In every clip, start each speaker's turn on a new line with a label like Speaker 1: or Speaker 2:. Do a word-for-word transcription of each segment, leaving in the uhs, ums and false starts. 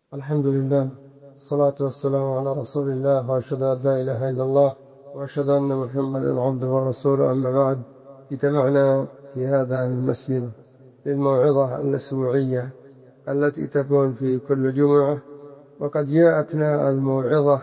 Speaker 1: الحمد لله، الصلاة والسلام على رسول الله، وأشهد أن لا إله إلا الله، وأشهد أن محمدا عبده ورسوله. أما بعد، اجتمعنا في هذا المسجد للموعظة الأسبوعية التي تكون في كل جمعة، وقد جاءتنا الموعظة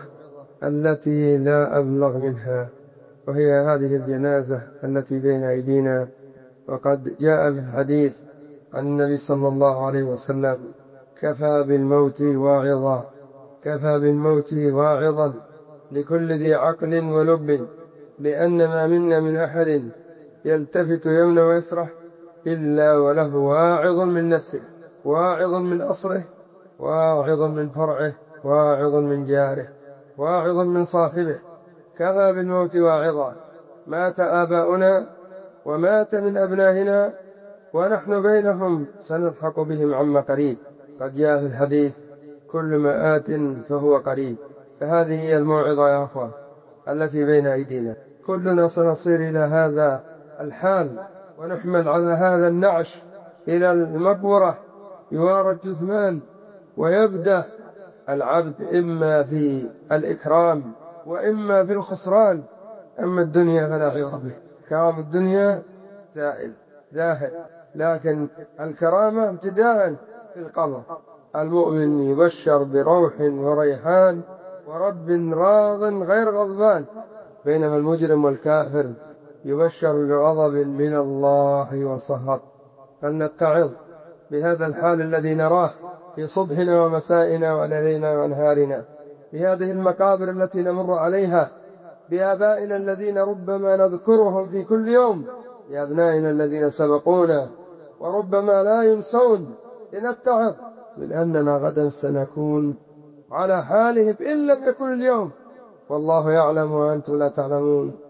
Speaker 1: التي لا أبلغ منها، وهي هذه الجنازة التي بين أيدينا. وقد جاء في الحديث عن النبي صلى الله عليه وسلم: كفى بالموت واعظا، كفى بالموت واعظا لكل ذي عقل ولب، لأن ما منا من أحد يلتفت يمنى ويسرح إلا وله واعظ من نفسه، واعظ من أصره، واعظ من فرعه، واعظ من جاره، واعظ من صاحبه. كفى بالموت واعظا. مات آباؤنا ومات من أبنائنا، ونحن بينهم سنلحق بهم عما قريب. قد جاء في الحديث: كل ما آت فهو قريب. فهذه هي الموعظة يا أخوة التي بين أيدينا. كلنا سنصير إلى هذا الحال، ونحمل على هذا النعش إلى المقبرة، يوارى الجثمان، ويبدأ العبد إما في الإكرام وإما في الخسران. أما الدنيا فلا عوض به، كرام الدنيا زائل ذاهب، لكن الكرامة ابتداء في القبر. المؤمن يبشر بروح وريحان ورب راض غير غضبان، بينما المجرم والكافر يبشر بغضب من الله وسخط. فلنتعظ بهذا الحال الذي نراه في صبحنا ومسائنا وليلنا وأنهارنا، بهذه المقابر التي نمر عليها، بآبائنا الذين ربما نذكرهم في كل يوم، بأبنائنا الذين سبقونا وربما لا ينسون. لنتعظ من أننا غدا سنكون على حالهم إن لم يكن اليوم، والله يعلم وأنتم لا تعلمون.